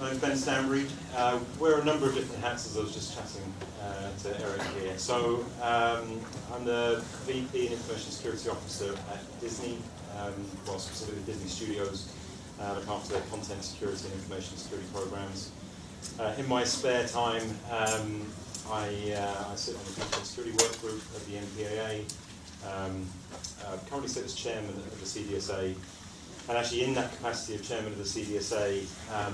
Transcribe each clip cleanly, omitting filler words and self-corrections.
My name's Ben Stanbury. Wear a number of different hats, as I was just chatting to Eric here. So I'm the VP and Information Security Officer at Disney, well, specifically Disney Studios. Look after their content security and information security programs. In my spare time, I sit on the content security work group of the MPAA. Currently sit as chairman of the CDSA. And actually, in that capacity of chairman of the CDSA,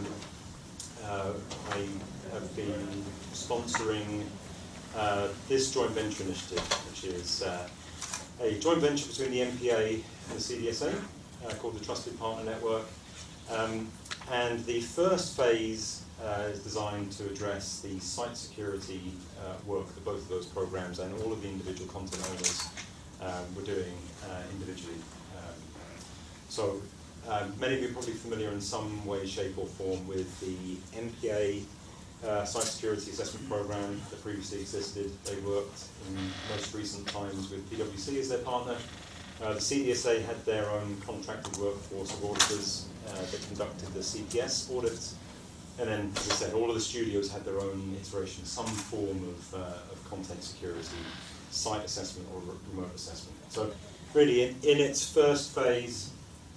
I have been sponsoring this joint venture initiative, which is a joint venture between the MPA and the CDSA called the Trusted Partner Network. And the first phase is designed to address the site security work that both of those programs and all of the individual content owners were doing individually. So many of you are probably familiar in some way, shape or form with the MPA Site Security Assessment Program that previously existed. They worked in most recent times with PwC as their partner. The CDSA had their own contracted workforce of auditors that conducted the CPS audits. And then, as I said, all of the studios had their own iteration, some form of content security, site assessment or remote assessment. So really, in its first phase,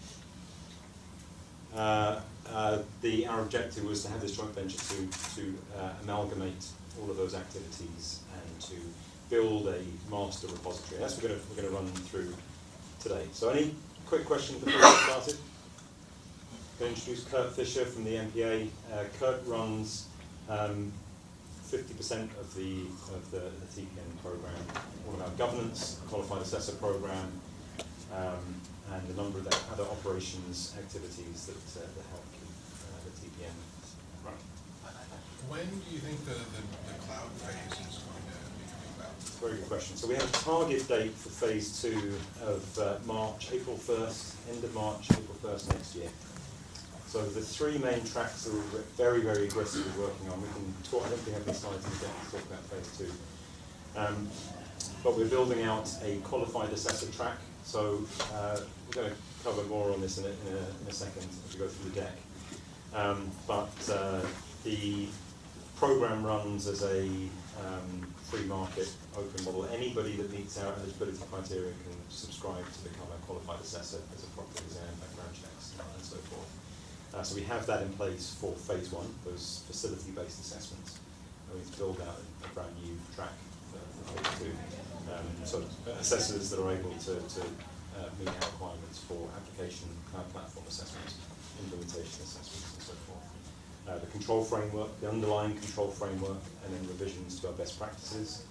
our objective was to have this joint venture to amalgamate all of those activities and to build a master repository. That's what we're going to run through today. So any quick questions before we get started? I'm going to introduce Kurt Fisher from the MPA. Kurt runs 50% of the TPN program, all of our governance, qualified assessor program, and a number of other operations activities that help keep the TPN running. When do you think the cloud phase is going to be coming about? Very good question. So we have a target date for phase 2 of March, April 1st, end of March, April 1st next year. So the three main tracks that we're very, very aggressively working on. We can talk, I don't think we have any slides in the deck to talk about phase 2. But we're building out a qualified assessor track. So we're going to cover more on this in a second as we go through the deck. But the program runs as a free market open model. Anybody that meets our eligibility criteria can subscribe to become a qualified assessor as a proper exam, background checks, and so forth. So we have that in place for phase 1, those facility-based assessments. And we need to build out a brand new track for phase 2. So assessors that are able to meet our requirements for application, cloud platform assessments, implementation assessments, and so forth. The control framework, the underlying control framework, and then revisions to our best practices.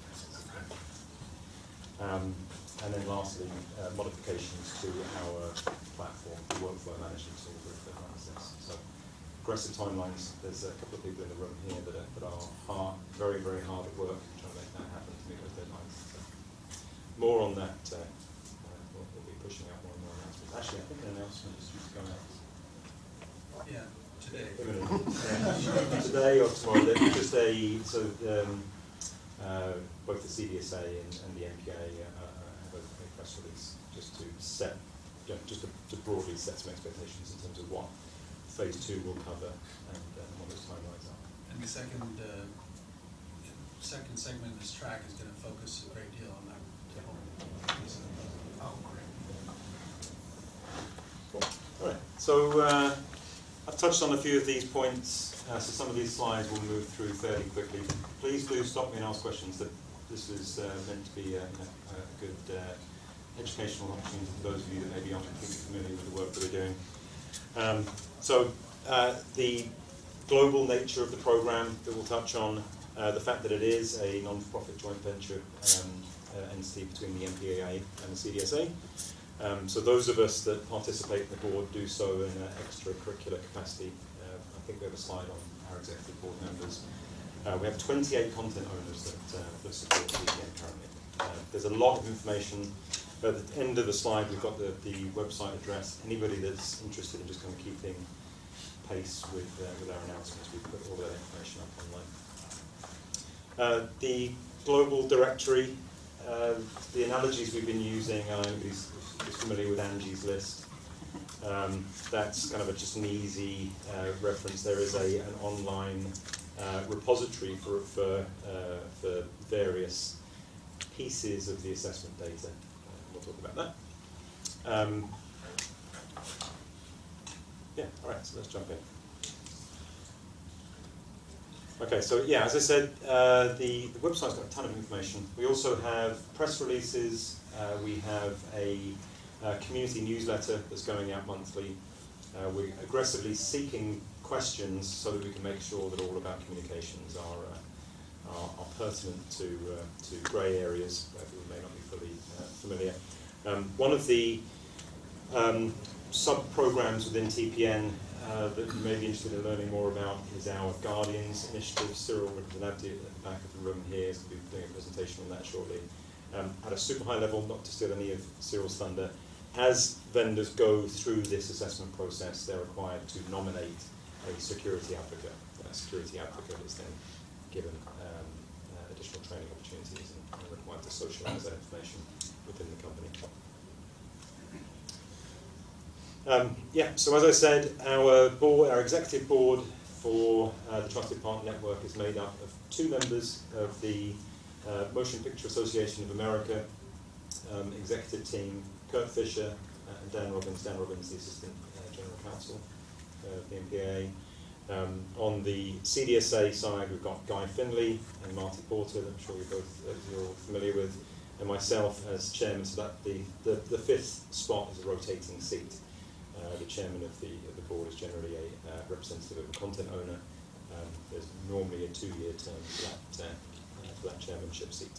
And then lastly, modifications to our platform, the workflow management tool that runs this. So aggressive timelines. There's a couple of people in the room here that are very, very hard at work trying to make that happen to meet those deadlines. So more on that. We'll be pushing out more and more announcements. Actually, I think an announcement is due to go out. Yeah, today. Today or tomorrow. Just both the CDSA and the MPA have a press release just to set, just to broadly set some expectations in terms of what phase 2 will cover and what those timelines are. And the second segment of this track is going to focus a great deal on that. Oh, great. Cool. All right. So I've touched on a few of these points. So some of these slides we'll move through fairly quickly. Please do stop me and ask questions. This is meant to be a good educational opportunity for those of you that maybe aren't completely familiar with the work that we're doing. So the global nature of the program that we'll touch on, the fact that it is a non-profit joint venture entity between the MPAA and the CDSA. So those of us that participate in the board do so in an extracurricular capacity. I think we have a slide on our executive board members. We have 28 content owners that support TPN currently. There's a lot of information. At the end of the slide, we've got the website address. Anybody that's interested in just kind of keeping pace with our announcements, we put all that information up online. The global directory, the analogies we've been using, anybody's familiar with Angie's List. That's kind of just an easy reference. There is an online repository for various pieces of the assessment data. We'll talk about that. Yeah, all right, so let's jump in. Okay, so yeah, as I said, the website's got a ton of information. We also have press releases. We have a community newsletter that's going out monthly. We're aggressively seeking questions so that we can make sure that all of our communications are pertinent to grey areas where people may not be fully familiar. One of the sub-programs within TPN that you may be interested in learning more about is our Guardians initiative. Cyril Rinaldi at the back of the room here is going to be doing a presentation on that shortly. At a super high level, not to steal any of Cyril's thunder, as vendors go through this assessment process, they're required to nominate a security advocate. That security advocate is then given additional training opportunities and required to socialise that information within the company. So as I said, our executive board for the Trusted Partner Network is made up of 2 members of the Motion Picture Association of America executive team, Kurt Fisher and Dan Robbins. Dan Robbins, the Assistant General Counsel of the MPAA. On the CDSA side, we've got Guy Finley and Marty Porter, that I'm sure you're familiar with, and myself as chairman. So that the 5th spot is a rotating seat. The chairman of the board is generally a representative of a content owner. There's normally a 2-year term for that chairmanship seat.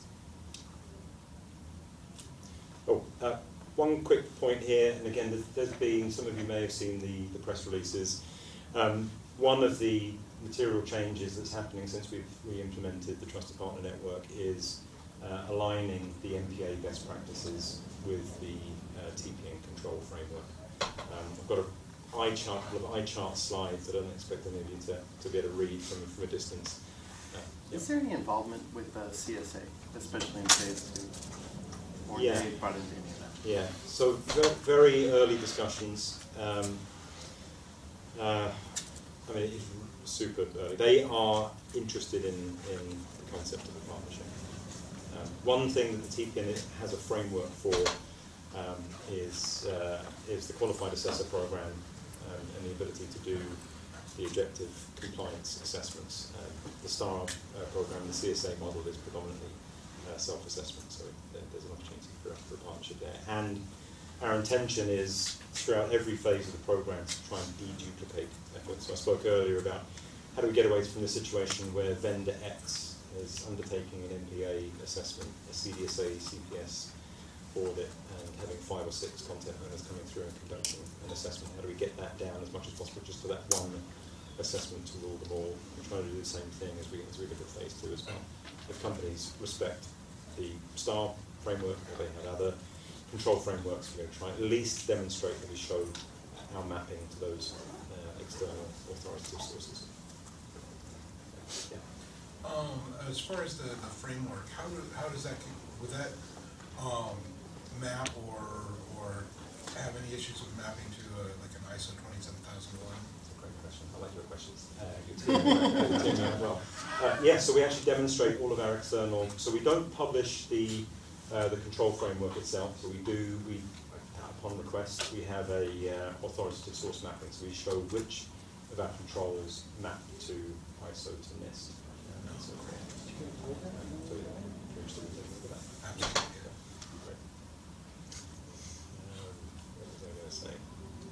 One quick point here, and again, there's been, some of you may have seen the press releases. One of the material changes that's happening since we implemented the Trusted Partner Network is aligning the MPA best practices with the TPN control framework. I've got a couple of eye chart slides that I don't expect any of you to be able to read from a distance. Is there any involvement with CSA, especially in phase 2? Or Yeah. they brought into any of that? Yeah, so very early discussions. I mean, it's super early. They are interested in the concept of a partnership. One thing that the TPN has a framework for is the Qualified Assessor Program and the ability to do the objective compliance assessments. The STAR program, the CSA model, is predominantly self-assessment, so there's an opportunity for a partnership there. And our intention is, throughout every phase of the program, to try and deduplicate efforts. So I spoke earlier about how do we get away from the situation where vendor X is undertaking an MPA assessment, a CDSA, CPS audit, and having 5 or 6 content owners coming through and conducting an assessment. How do we get that down as much as possible just to that one assessment to rule them all? We're trying to do the same thing as we look at phase 2 as well. If companies respect the STAR framework, or they have other control frameworks, we're going to try and at least demonstrate that we show our mapping to those external authoritative sources. Yeah. As far as the framework, how does that, would that map or have any issues with mapping to like an ISO 27001? That's a great question. I like your questions. Yeah, so we actually demonstrate all of our external. So we don't publish the control framework itself, but we upon request we have a authoritative source mapping. So we show which of our controls map to ISO to NIST. So you're interested in taking a look at that? Absolutely. Great. What was I going to say?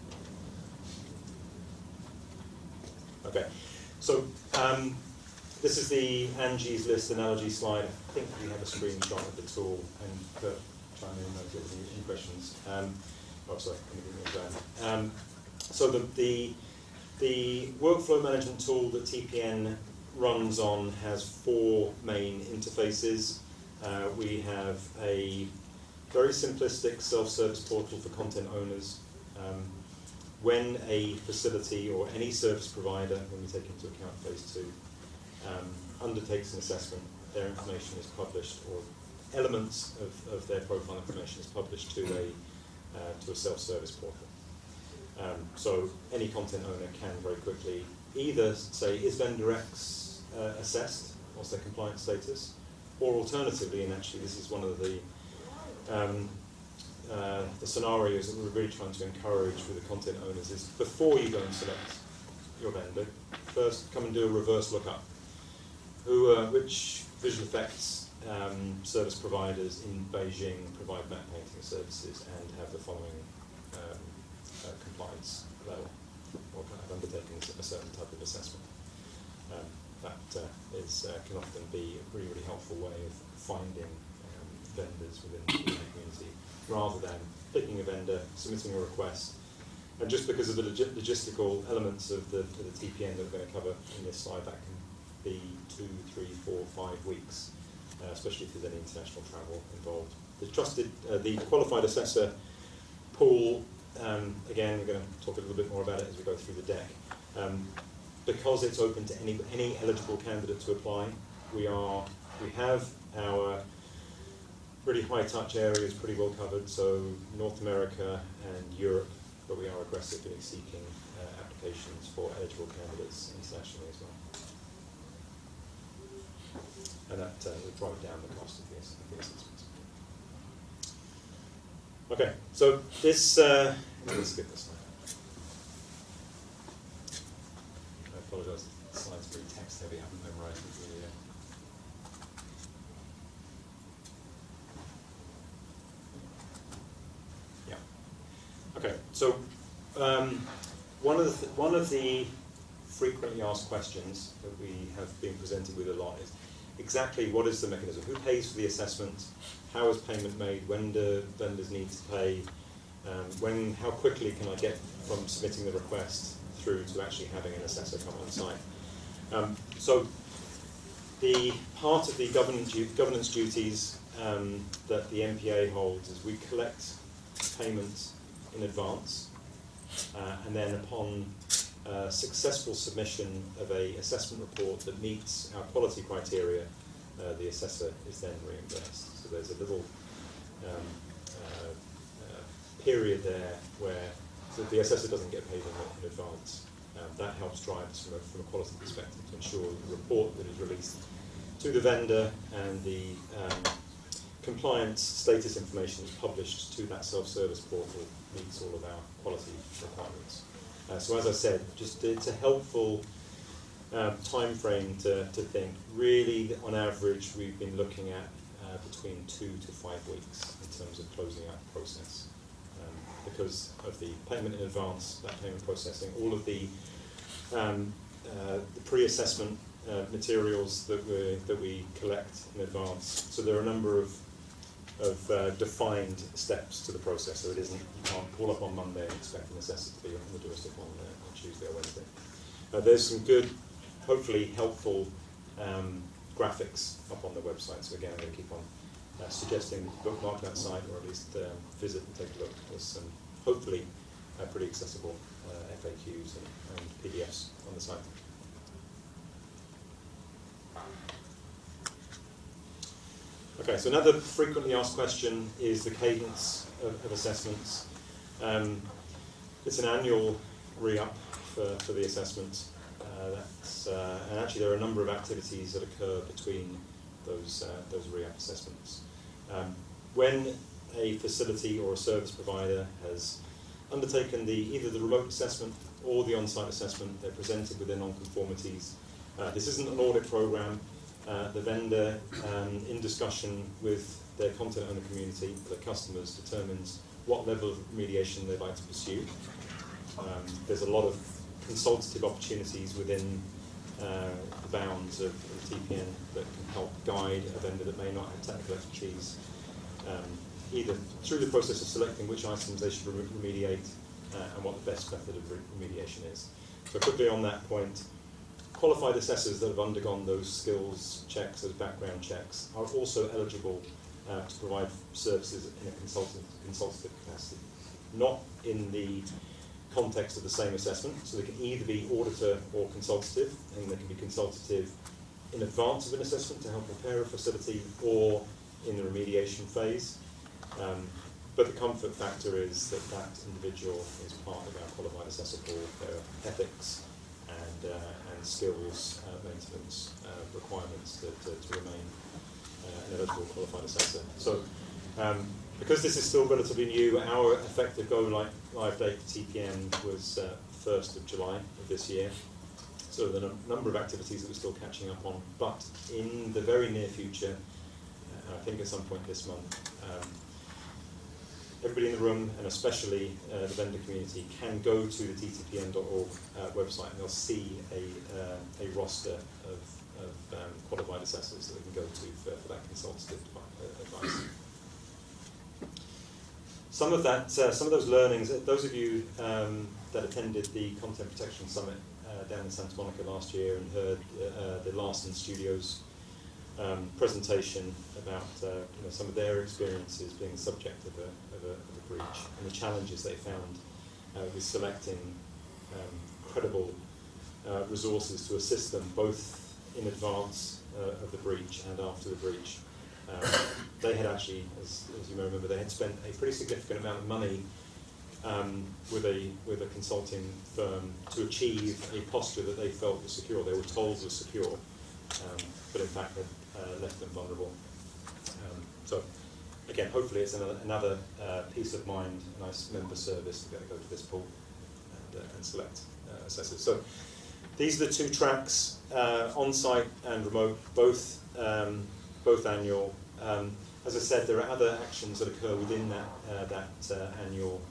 Okay, so this is the Angie's List analogy slide. I think we have a screenshot of the tool, and Kurt, chime in if you have any questions. So the workflow management tool that TPN runs on has 4 main interfaces. We have a very simplistic self-service portal for content owners. When a facility or any service provider, when we take into account phase 2, undertakes an assessment, their information is published, or elements of their profile information is published to a self-service portal. So any content owner can very quickly either say, is vendor X assessed, what's their compliance status, or alternatively, and actually this is one of the scenarios that we're really trying to encourage with the content owners, is before you go and select your vendor, first come and do a reverse lookup. Which visual effects service providers in Beijing provide map painting services and have the following compliance level, or have undertaken a certain type of assessment. That can often be a really, really helpful way of finding vendors within the community, rather than picking a vendor, submitting a request, and just because of the logistical elements of the TPN that we're going to cover in this slide, that can be 2, 3, 4, 5 weeks, especially if there's any international travel involved. The qualified assessor pool, again, we're going to talk a little bit more about it as we go through the deck. Because it's open to any eligible candidate to apply, we have our really high touch areas pretty well covered, so North America and Europe, but we are aggressively seeking applications for eligible candidates internationally as well. And that will drive down the cost of the assessments. Okay, so this, let's skip this slide. I apologise, the slide's very text heavy, I haven't memorised it really yet. Yeah. Okay, so one of the frequently asked questions that we have been presented with a lot is exactly what is the mechanism? Who pays for the assessment? How is payment made? When do vendors need to pay? How quickly can I get from submitting the request through to actually having an assessor come on site? So the part of the governance duties that the MPA holds is we collect payments in advance, and then upon successful submission of a assessment report that meets our quality criteria, the assessor is then reimbursed. So there's a little period there where the assessor doesn't get paid in advance. That helps drive us from a quality perspective to ensure the report that is released to the vendor and the compliance status information that's published to that self-service portal meets all of our quality requirements. So as I said, just it's a helpful time frame to think. Really, on average, we've been looking at between 2 to 5 weeks in terms of closing out the process. Because of the payment in advance, that payment processing, all of the pre-assessment materials that we collect in advance. So there are a number of defined steps to the process, so it isn't, you can't call up on Monday and expect an assessor to be on the doorstep on Tuesday or Wednesday. There's some good, hopefully helpful graphics up on the website, so again I'm going to keep on suggesting that you bookmark that site, or at least visit and take a look. There's some hopefully pretty accessible FAQs and PDFs on the site. Okay, so another frequently asked question is the cadence of assessments. It's an annual re-up for the assessment. And actually there are a number of activities that occur between those re-up assessments. When a facility or a service provider has undertaken either the remote assessment or the on-site assessment, they're presented with their non-conformities. This isn't an audit program. The vendor, in discussion with their content owner community, their customers, determines what level of remediation they'd like to pursue. There's a lot of consultative opportunities within the bounds of TPN that can help guide a vendor that may not have technical expertise, either through the process of selecting which items they should remediate and what the best method of remediation is. So quickly on that point, qualified assessors that have undergone those skills checks, those background checks, are also eligible to provide services in a consultative capacity. Not in the context of the same assessment, so they can either be auditor or consultative, and they can be consultative in advance of an assessment to help prepare a facility or in the remediation phase. but the comfort factor is that that individual is part of our qualified assessor pool. There are ethics and skills maintenance requirements to remain an eligible qualified assessor. So because this is still relatively new, our effective go-live date for TPN was 1st of July of this year. So there are a number of activities that we're still catching up on, but in the very near future, I think at some point this month, everybody in the room, and especially the vendor community, can go to the ttpn.org website and they'll see a roster of qualified assessors that they can go to for that consultative advice. Some of those learnings, those of you that attended the Content Protection Summit down in Santa Monica last year and heard the Larson Studios presentation about some of their experiences being the subject of a breach and the challenges they found with selecting credible resources to assist them both in advance of the breach and after the breach. They had actually, as you may remember, they had spent a pretty significant amount of money with a consulting firm to achieve a posture that they felt was secure. They were told was secure, but in fact had left them vulnerable. So again, hopefully it's another peace of mind, nice member service to be able to go to this pool and select assessors. So these are the two tracks, on-site and remote, both annual. As I said, there are other actions that occur within that annual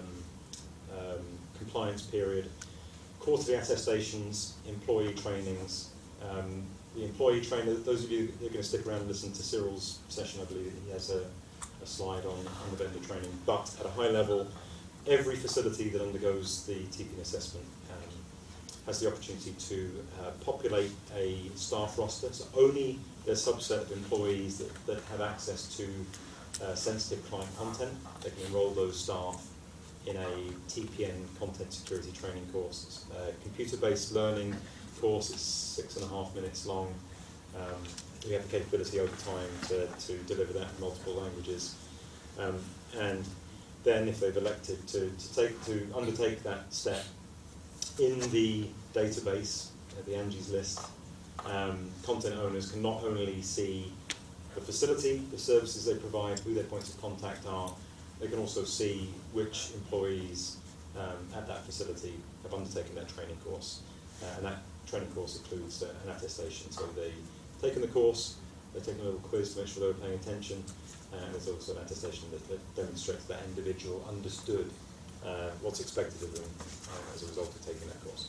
compliance period. Quarterly attestations, employee trainings. The employee trainer, those of you who are going to stick around and listen to Cyril's session, I believe he has a slide on the vendor training. But at a high level, every facility that undergoes the TPN assessment has the opportunity to populate a staff roster. So only the subset of employees that have access to sensitive client content, they can enroll those staff in a TPN content security training course. It's a computer-based learning course. It's 6.5 minutes long. We have the capability over time to deliver that in multiple languages. And then if they've elected to undertake that step, in the database, the Angie's List, content owners can not only see the facility, the services they provide, who their points of contact are, they can also see which employees at that facility have undertaken that training course. And that training course includes an attestation. So they've taken the course, they've taken a little quiz to make sure they were paying attention, and there's also an attestation that demonstrates that individual understood what's expected of them as a result of taking that course.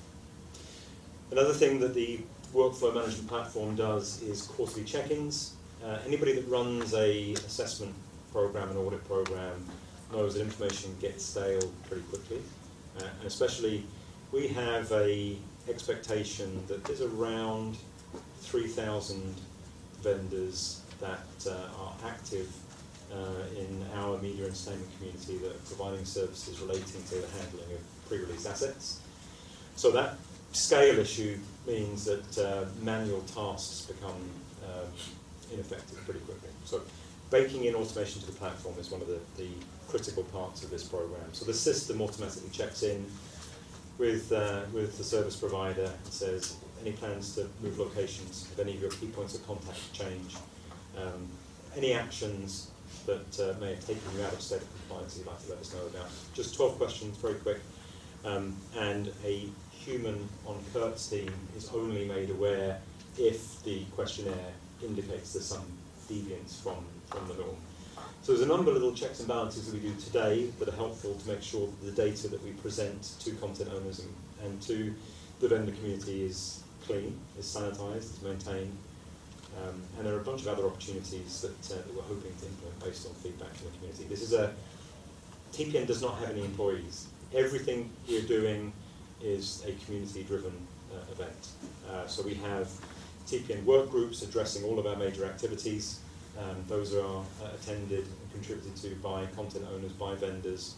Another thing that the workflow management platform does is quarterly check-ins. Anybody that runs a assessment program, an audit program, knows that information gets stale pretty quickly, and especially we have a expectation that there's around 3,000 vendors that are active in our media entertainment community that are providing services relating to the handling of pre-release assets. So that scale issue means that manual tasks become ineffective pretty quickly. So baking in automation to the platform is one of the critical parts of this program. So the system automatically checks in with the service provider and says, any plans to move locations, have any of your key points of contact change, any actions that may have taken you out of state of compliance you'd like to let us know about. Just 12 questions, very quick. And a human on Kurt's team is only made aware if the questionnaire indicates there's some deviance from the norm. So there's a number of little checks and balances that we do today that are helpful to make sure that the data that we present to content owners and to the vendor community is clean, is sanitized, is maintained. And there are a bunch of other opportunities that we're hoping to implement based on feedback from the community. This is TPN does not have any employees. Everything we're doing is a community-driven event. So we have TPN work groups addressing all of our major activities. Those are attended and contributed to by content owners, by vendors,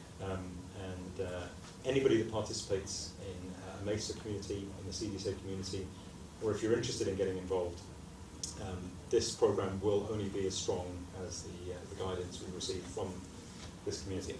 and anybody that participates in a MESA community, in the CDSA community, or if you're interested in getting involved, this program will only be as strong as the guidance we receive from this community.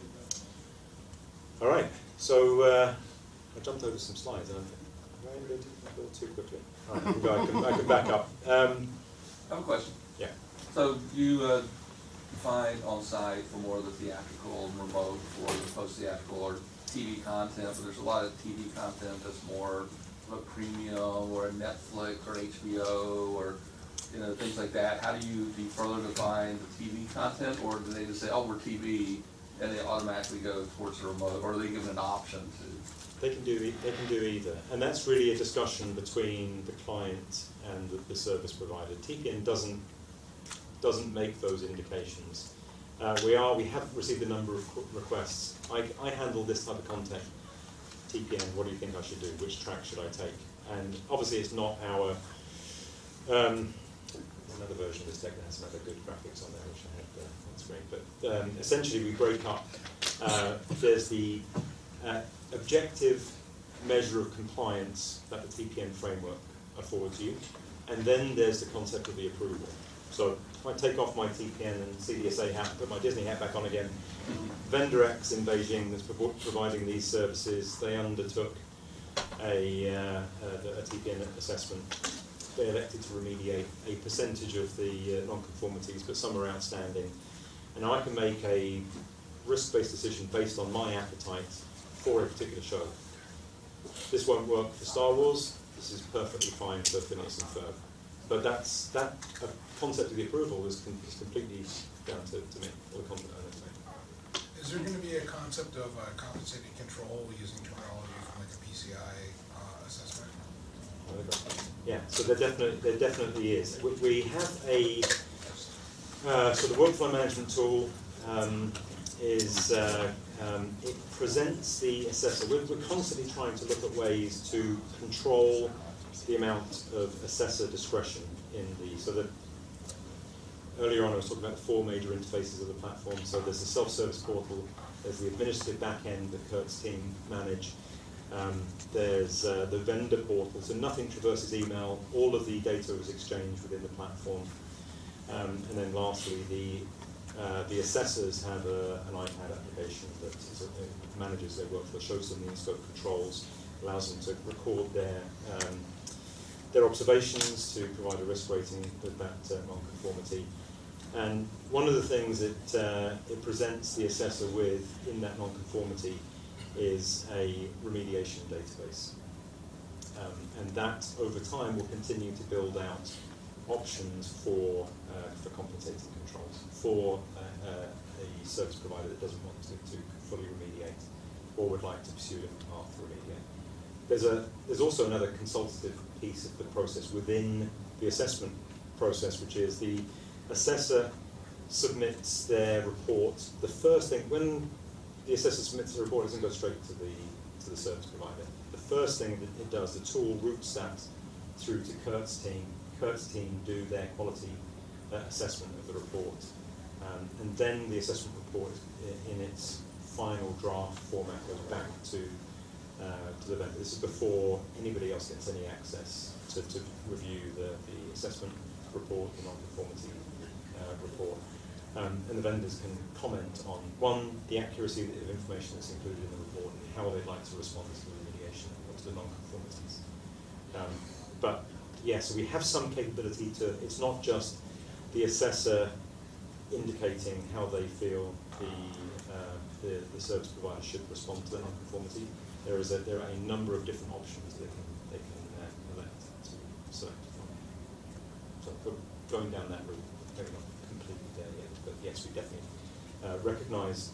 All right, so I jumped over some slides, and I ran a little too quickly. All right, I can back up. I have a question. Yeah. So you find on site for more of the theatrical and remote for the post-theatrical or TV content, but there's a lot of TV content that's more of a premium or a Netflix or HBO or things like that. How do you further define the TV content, or do they just say, oh, we're TV, and they automatically go towards the remote, or are they given an option to? They can do either, and that's really a discussion between the client and the service provider. TPN doesn't make those indications. We have received a number of requests. I handle this type of content. TPN, what do you think I should do? Which track should I take? And obviously, it's not our. Another version of this deck that has some other good graphics on there, which I had on screen. But essentially, we break up. There's the objective measure of compliance that the TPN framework affords you, and then there's the concept of the approval. So if I take off my TPN and CDSA hat, put my Disney hat back on again, Vendor X in Beijing that's providing these services, they undertook a TPN assessment. They elected to remediate a percentage of the non-conformities, but some are outstanding. And I can make a risk-based decision based on my appetite for a particular show. This won't work for Star Wars. This is perfectly fine for Phineas and Ferb. But that concept of the approval is completely down to me, or the content owner to me. Is there going to be a concept of compensated control using terminology from like a PCI assessment? Yeah, so there definitely is. We have a so the workflow management tool it presents the assessor. We're constantly trying to look at ways to control the amount of assessor discretion in the. So that earlier on I was talking about the 4 major interfaces of the platform. So there's the self-service portal, there's the administrative back-end that Kurt's team manage. There's the vendor portal, so nothing traverses email, all of the data is exchanged within the platform. And then lastly, the assessors have an iPad application that manages their workflow, shows them the in-scope controls, allows them to record their observations to provide a risk rating with that non-conformity. And one of the things that it presents the assessor with in that non-conformity is a remediation database. And that, over time, will continue to build out options for compensating controls for a service provider that doesn't want to fully remediate or would like to pursue a different path to remediate. There's also another consultative piece of the process within the assessment process, which is the assessor submits their report. The first thing, when the assessor submits the report, it doesn't go straight to the service provider. The first thing that it does, the tool routes that through to Kurt's team. Kurt's team do their quality assessment of the report, and then the assessment report in its final draft format goes back to the vendor. This is before anybody else gets any access to review the assessment report, the non-conformity report. And the vendors can comment on, one, the accuracy of information that's included in the report and how they'd like to respond to the remediation or to the non-conformities. But yeah, so we have some capability to, it's not just the assessor indicating how they feel the service provider should respond to the non-conformity. There are a number of different options they can elect to select from. So going down that route, maybe not completely there yet, but yes, we definitely recognise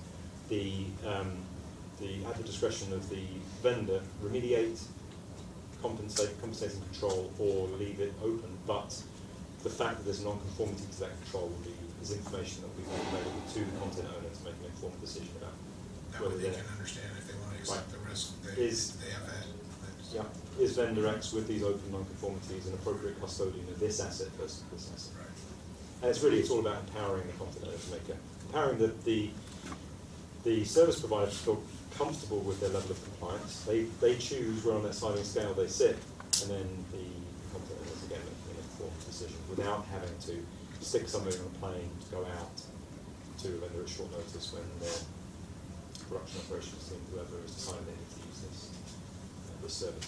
at the discretion of the vendor, remediate, compensating control, or leave it open. But the fact that there's a non-conformity to that control is information that we make available to the content owner to make an informed decision about whether they can understand if they want to accept the risk they have had. Yeah, is Vendor X with these open non-conformities an appropriate custodian of this asset versus this asset? Right. And it's all about empowering the content owner to make it, empowering the service provider to feel comfortable with their level of compliance. They choose where on that sliding scale they sit, and then the content owners again make an informed decision without having to stick somebody on a plane to go out to a vendor at short notice when their production operations team, whoever, has decided they need to use this service.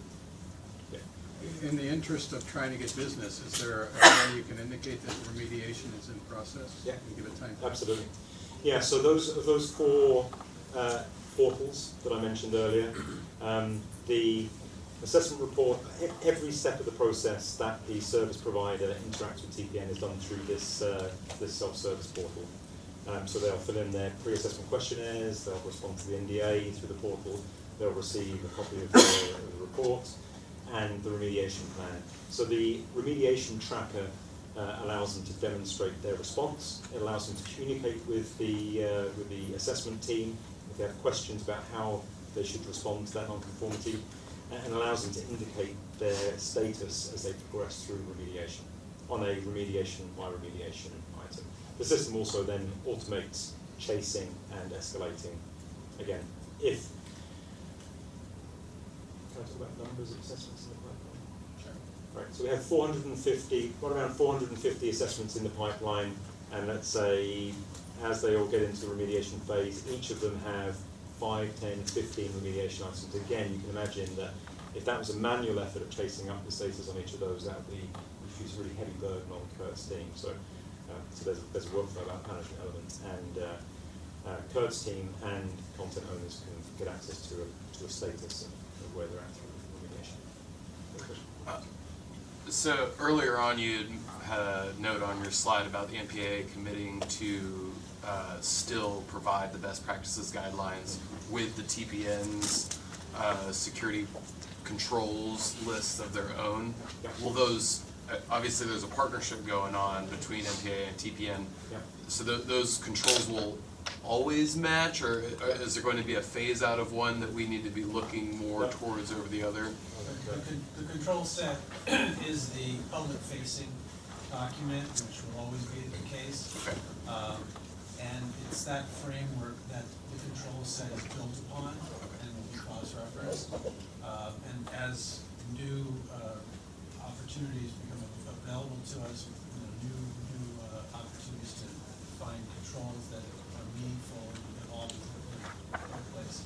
Yeah. In the interest of trying to get business, is there a way you can indicate that remediation is in process? Yeah. And give it time? Absolutely. Yeah, so those four portals that I mentioned earlier, the assessment report, every step of the process that the service provider interacts with TPN is done through this self-service portal. So they'll fill in their pre-assessment questionnaires, they'll respond to the NDA through the portal, they'll receive a copy of the report and the remediation plan. So the remediation tracker allows them to demonstrate their response. It allows them to communicate with the assessment team if they have questions about how they should respond to that non-conformity, and allows them to indicate their status as they progress through remediation on a remediation by remediation item. The system also then automates chasing and escalating. Again, if can I talk about numbers of assessments in the pipeline? Sure. Right, so we have 450, right around 450 assessments in the pipeline, and let's say as they all get into the remediation phase, each of them have 5, 10, 15 remediation items. Again, you can imagine that if that was a manual effort of chasing up the status on each of those, that would be a really heavy burden on Kurt's team. So there's a workflow about management element, and Kurt's team and content owners can get access to a status of where they're at through remediation. So earlier on, you had a note on your slide about the NPA committing to still provide the best practices guidelines with the TPN's security controls list of their own. Yeah. Will those, obviously there's a partnership going on between NPA and TPN, Yeah. so those controls will always match, or is there going to be a phase out of one that we need to be looking more towards over the other? The control set is the public-facing document, which will always be the case. Okay. And it's that framework that the control set is built upon and will be cross-referenced. And as new opportunities become available to us, new opportunities to find controls that are meaningful and all in the workplace,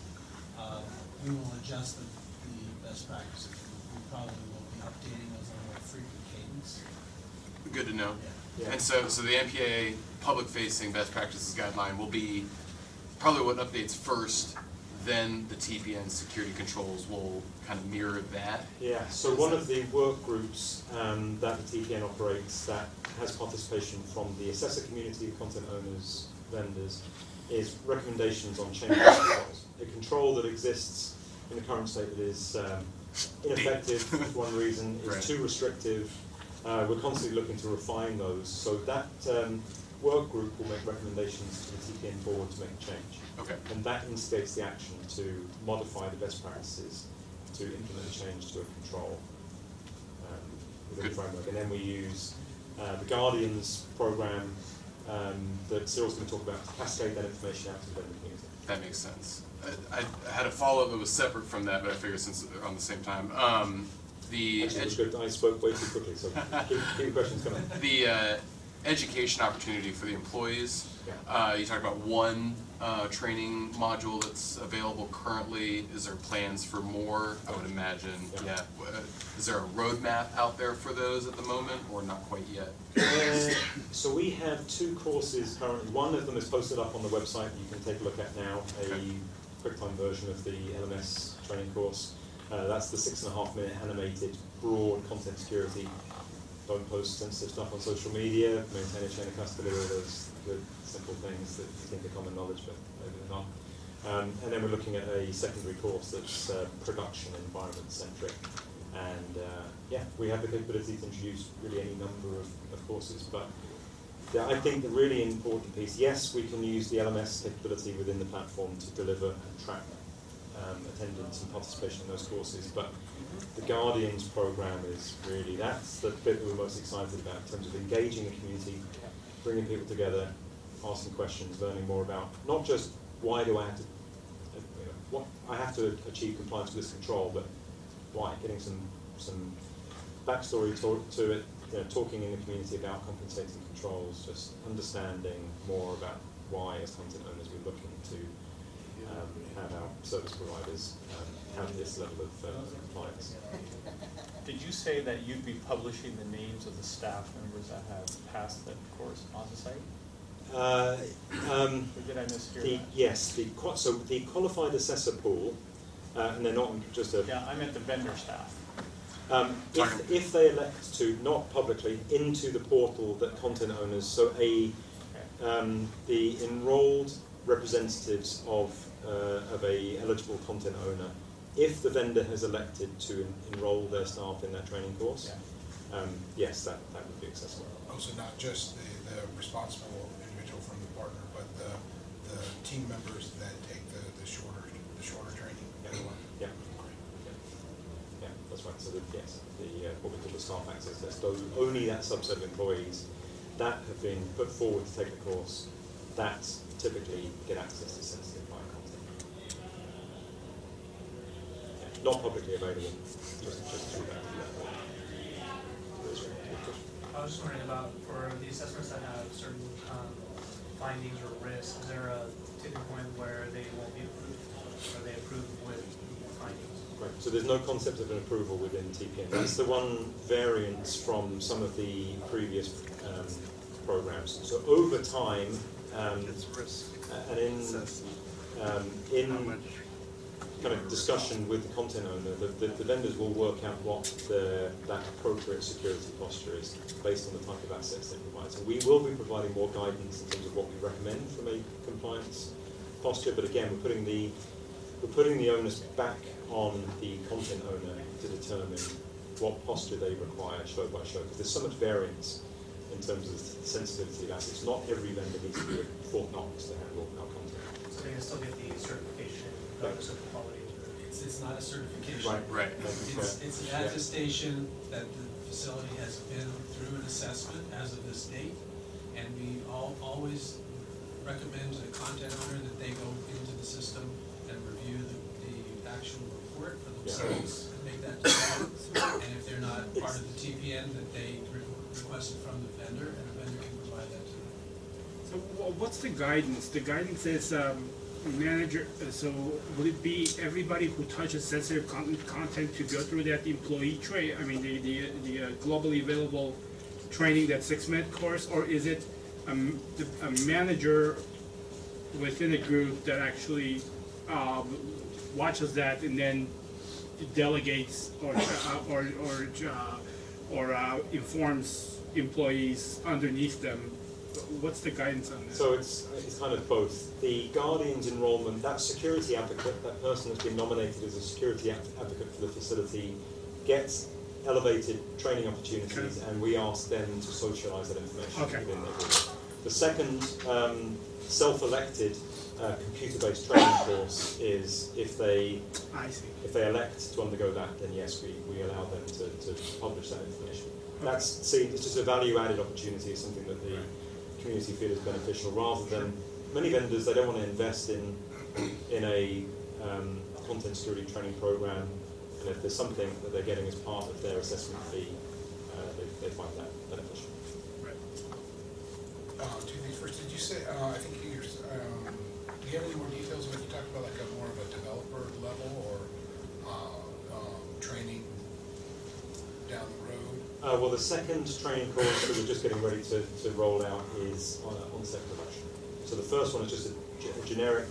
we will adjust the best practices. We probably will be updating those on a more frequent cadence. Good to know. Yeah. And so the NPA public-facing best practices guideline will be probably what updates first, then the TPN security controls will kind of mirror that. Yeah, so one of the work groups that the TPN operates that has participation from the assessor community, content owners, vendors, is recommendations on changing controls. A control that exists in the current state that is ineffective for one reason, is Right. too restrictive. We're constantly looking to refine those. So that work group will make recommendations to the TPN board to make a change. Okay. And that instigates the action to modify the best practices to implement a change to a control within the framework. And then we use the Guardians program that Cyril's going to talk about to cascade that information out to the vendor community. That makes sense. I had a follow-up that was separate from that, but I figured since they're on the same time. Actually, it was good. I spoke way too quickly, so keep the questions coming. The education opportunity for the employees. Yeah. You talked about one training module that's available currently. Is there plans for more? I would imagine, yeah. Is there a roadmap out there for those at the moment, or not quite yet? So we have 2 courses currently. One of them is posted up on the website you can take a look at now, a QuickTime version of the LMS training course. That's the 6.5-minute animated, broad content security. Don't post sensitive stuff on social media, maintain a chain of custody, all those good, simple things that you think are common knowledge, but maybe they're not. And then we're looking at a secondary course that's production environment centric. And yeah, we have the capability to introduce really any number of courses. But I think the really important piece, yes, we can use the LMS capability within the platform to deliver and track attendance and participation in those courses, but the Guardians program is really, that's the bit that we're most excited about in terms of engaging the community, bringing people together, asking questions, learning more about not just why do I have to, what I have to achieve compliance with this control, but why, getting some backstory to it, talking in the community about compensating controls, just understanding more about why, as content owners, we're looking to have our service providers have this level of compliance. Did you say that you'd be publishing the names of the staff members that have passed the course on the site? Or did I mishear that? Yes, so the qualified assessor pool, and they're not just a... Yeah, I meant the vendor staff. If they elect to, not publicly, into the portal that content owners, so the enrolled representatives of a eligible content owner, if the vendor has elected to enroll their staff in that training course, yes, that would be accessible. Oh, so not just the responsible individual from the partner, but the team members that take the shorter training? Yeah. Yeah, that's right. So yes, what we call the staff access test, those, only that subset of employees that have been put forward to take the course, that typically get access to sensitive client content. Yeah, not publicly available, just through that. I was just wondering about, for the assessments that have certain findings or risks, is there a tipping point where they won't be approved? Or are they approved with the findings? Right. So there's no concept of an approval within TPN. That's the one variance from some of the previous programs. So over time, and in kind of discussion with the content owner, the vendors will work out what that appropriate security posture is based on the type of assets they provide. So we will be providing more guidance in terms of what we recommend from a compliance posture, but again, we're putting the onus back on the content owner to determine what posture they require show by show, because there's so much variance in terms of the sensitivity of assets. Not every vendor needs to do it Fort Knox to handle our content. So they can still get the certification regardless of the quality. It's not a certification. Right. It's an attestation that the facility has been through an assessment as of this date, and we always recommend to the content owner that they go into the system and review the actual report for themselves and make that decision. And if they're not part of the TPN, that they request it from the vendor, and the vendor can provide that to them. So what's the guidance? The guidance is manager, so would it be everybody who touches sensitive content to go through that employee train? I mean, the globally available training, that 6-month course, or is it a manager within a group that actually watches that and then delegates or informs employees underneath them? What's the guidance on that? So it's kind of both. The Guardian's enrollment, that security advocate, that person has been nominated as a security advocate for the facility, gets elevated training opportunities, and we ask them to socialise that information within their group. The second self-elected computer-based training course is if they elect to undergo that, then yes, we allow them to publish that information. That's seen, it's just a value-added opportunity. It's something that the community feel is beneficial, rather than many vendors, they don't want to invest in a content security training program, and if there's something that they're getting as part of their assessment fee, they find that beneficial. Right. Two things. First, did you say, I think do you have any more details of what you talked about, like more of a developer level or training down the road? Well, the second training course that we're just getting ready to roll out is on-set production. So the first one is just a generic,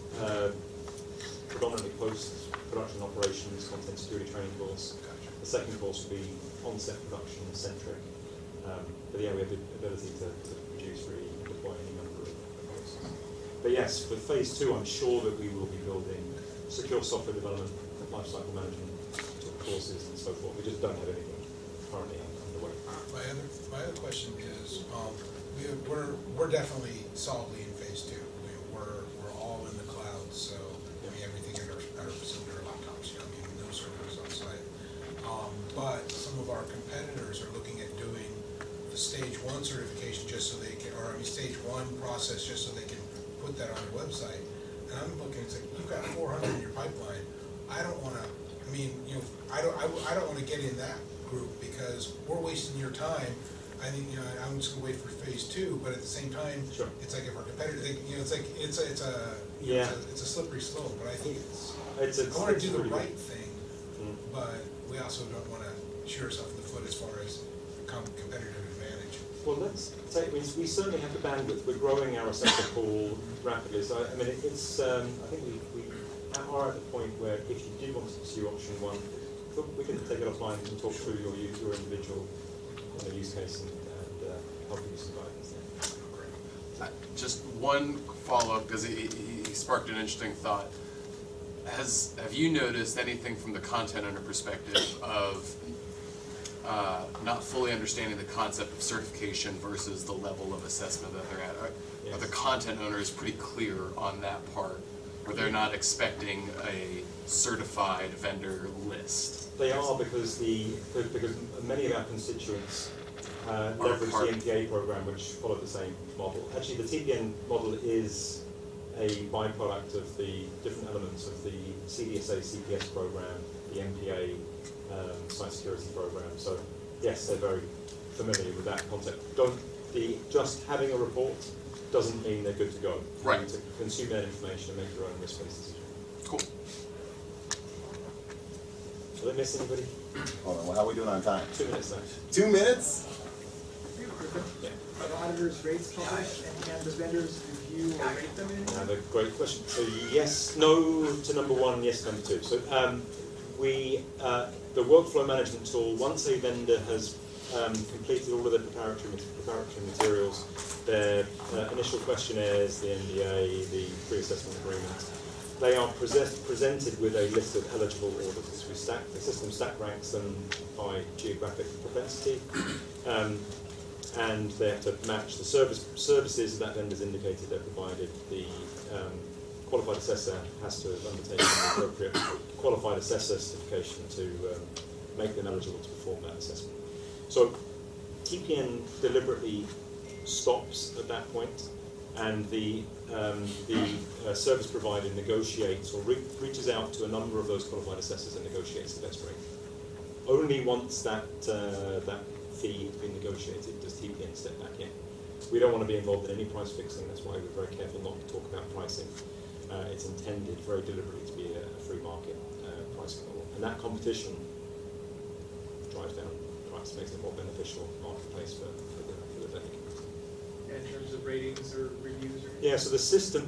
predominantly post-production operations content security training course. Gotcha. The second course will be on-set production centric. But yeah, we have the ability to produce, really deploy any number of courses. But yes, for phase 2, I'm sure that we will be building secure software development, lifecycle management courses and so forth. We just don't have anything currently underway. My other question is, we're definitely solidly in phase 2. We're all in the cloud, so everything in our facility, our laptops, no servers on site. But some of our competitors are looking at doing the stage 1 certification just so they can, or stage 1 process just so they can put that on their website. And I'm looking, it's like, you've got 400 in your pipeline. I don't want to. I don't want to get in that group because we're wasting your time I think, you know, I'm just gonna wait for phase two, but at the same time, Sure. it's like if our competitor, you know, it's like, it's a slippery slope, but I think I wanna do the really right good. thing, Mm. but we also don't wanna shoot ourselves in the foot as far as competitive advantage. Well, let's take, we certainly have the bandwidth. We're growing our assessor pool rapidly. So, I mean, it's, I think we are at the point where if you did want to pursue option one, we can take it offline and talk through your individual use case and help you some guidance there. Just one follow-up, because he sparked an interesting thought. Have you noticed anything from the content owner perspective of not fully understanding the concept of certification versus the level of assessment that they're at? Are the content owners pretty clear on that part, where they're not expecting a certified vendor list? They are, because many of our constituents leverage the MPA program, which followed the same model. Actually, the TPN model is a byproduct of the different elements of the CDSA CPS program, the MPA site security program. So yes, they're very familiar with that concept. Just having a report doesn't mean they're good to go. Right. You need to consume that information and make your own risk-based decision. Cool. Did I miss anybody? Hold on, how are we doing on time? 2 minutes left. 2 minutes? Yeah. Are the auditors' rates published, and the vendors review or rate them in? Another great question. So yes, no to number one, yes to number two. So the workflow management tool, once a vendor has completed all of their preparatory materials, their initial questionnaires, the NDA, the pre-assessment agreement, they are presented with a list of eligible auditors. The system stack ranks them by geographic propensity, and they have to match the services that vendor's indicated they're provided. The qualified assessor has to have undertaken the appropriate qualified assessor certification to make them eligible to perform that assessment. So TPN deliberately stops at that point, and the service provider negotiates or reaches out to a number of those qualified assessors and negotiates the best rate. Only once that fee has been negotiated does TPN step back in. We don't want to be involved in any price fixing. That's why we're very careful not to talk about pricing. It's intended very deliberately to be a free market pricing model, and that competition drives down price, makes it a more beneficial marketplace for the vendor. In terms of ratings or reviews? Yeah, so the system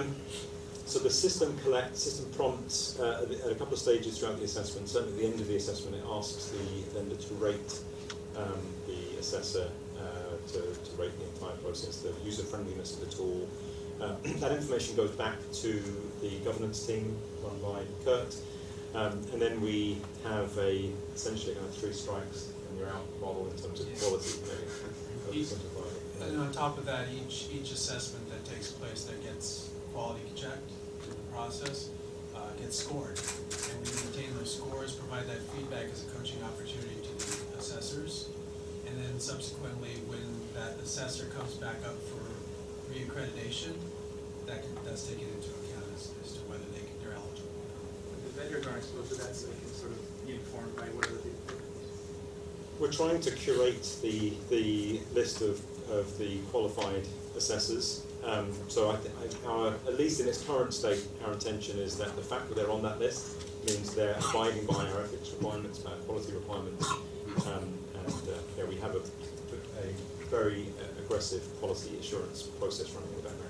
prompts at a couple of stages throughout the assessment. Certainly at the end of the assessment, it asks the vendor to rate the assessor, to rate the entire process, the user friendliness of the tool. That information goes back to the governance team run by Kurt, and then we have essentially kind of 3 strikes and you're out model in terms of quality. And on top of that, each assessment that takes place that gets quality checked through the process gets scored. And we maintain those scores, provide that feedback as a coaching opportunity to the assessors. And then subsequently, when that assessor comes back up for reaccreditation, that's taken into account as to whether they're eligible. The vendors aren't exposed to that, so they can sort of be informed by whatever they think. We're trying to curate the list of the qualified assessors. So at least in its current state, our intention is that the fact that they're on that list means they're abiding by our ethics requirements, our quality requirements, and we have a very aggressive quality assurance process running in the background.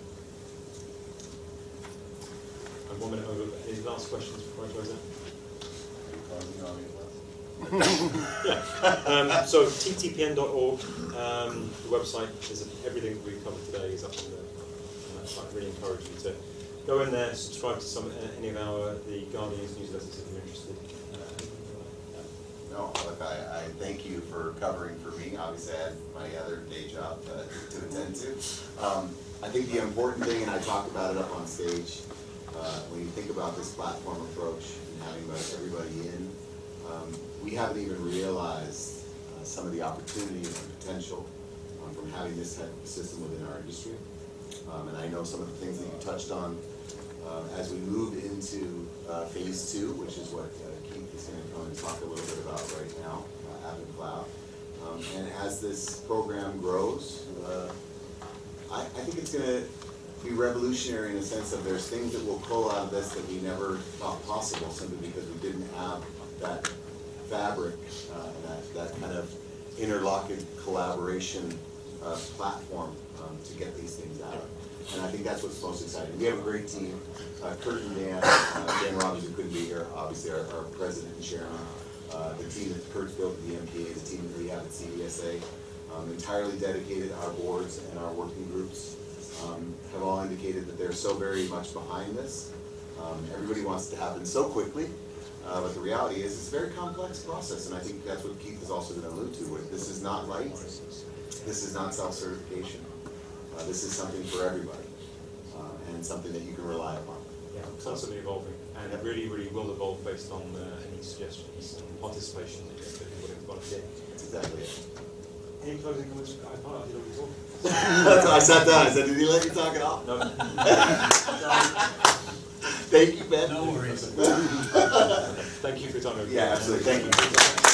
And 1 minute over. Any last questions before I close out? Yeah. So ttpn.org, the website is everything we've covered today is up on that site. I really encourage you to go in there, subscribe to any of the Guardian's newsletters if you're interested. No, look, I thank you for covering for me. Obviously, I had my other day job to attend to. I think the important thing, and I talked about it up on stage, when you think about this platform approach and having everybody in, we haven't even realized some of the opportunities and potential from having this type of system within our industry. And I know some of the things that you touched on as we move into phase 2, which is what Keith is going to come and talk a little bit about right now, Appen Cloud. and as this program grows, I think it's going to be revolutionary in the sense of there's things that we'll pull out of this that we never thought possible simply because we didn't have that fabric, that kind of interlocking collaboration platform to get these things out. And I think that's what's most exciting. We have a great team. Kurt and Dan, Dan Robbins, who couldn't be here, obviously our president and chairman, the team that Kurt's built at the MPA, the team that we have at CDSA, entirely dedicated. Our boards and our working groups have all indicated that they're so very much behind this. Everybody wants it to happen so quickly, but the reality is it's a very complex process, and I think that's what Keith is also going to allude to. This is not light. This is not self-certification. This is something for everybody, and something that you can rely upon. Yeah, constantly evolving, and it really, really will evolve based on any suggestions and participation that people have got to get. That's exactly it. Any closing comments? I thought I did all the talking. That's why I sat down. I said, did he let you talk it off? No. Thank you, Ben. No worries. Thank you for your time. Yeah, absolutely. Thank you.